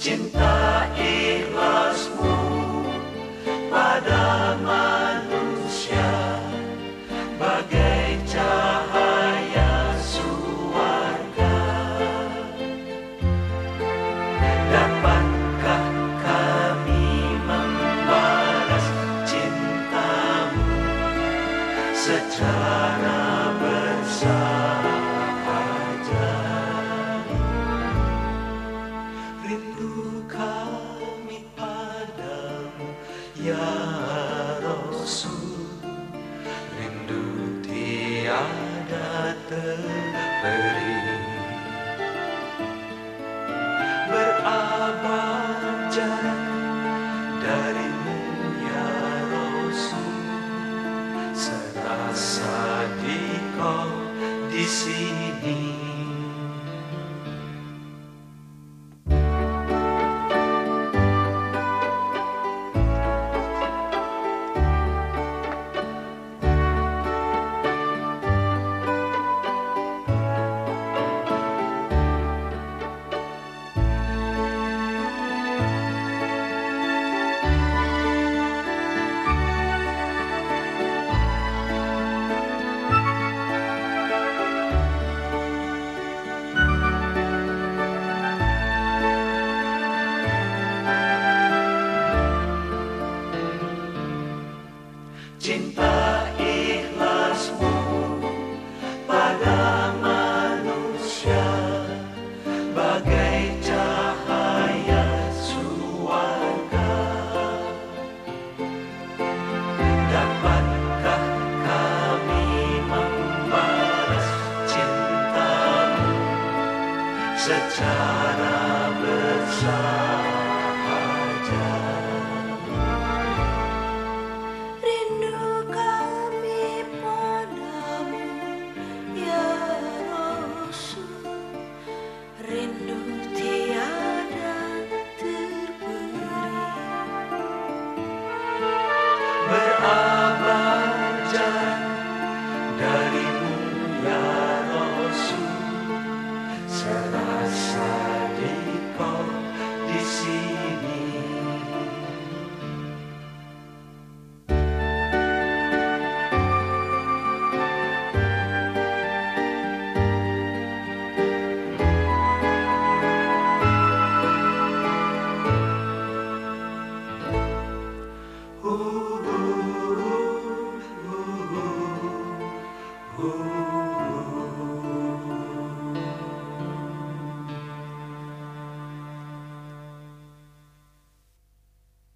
Cinta ikhlasmu pada manusia bagai cahaya surga. Dapatkah kami membalas cintamu secara bersahaja? Rindu kami padamu ya Rasul, rindu tiada terperi. Berabad jarak darimu ya Rasul, serasa di kau di sini. Cinta ikhlasmu pada manusia bagai cahaya surga. Dapatkah kami membalas cintamu secara bersahaja? Rindu kami padamu ya Rasul, rindu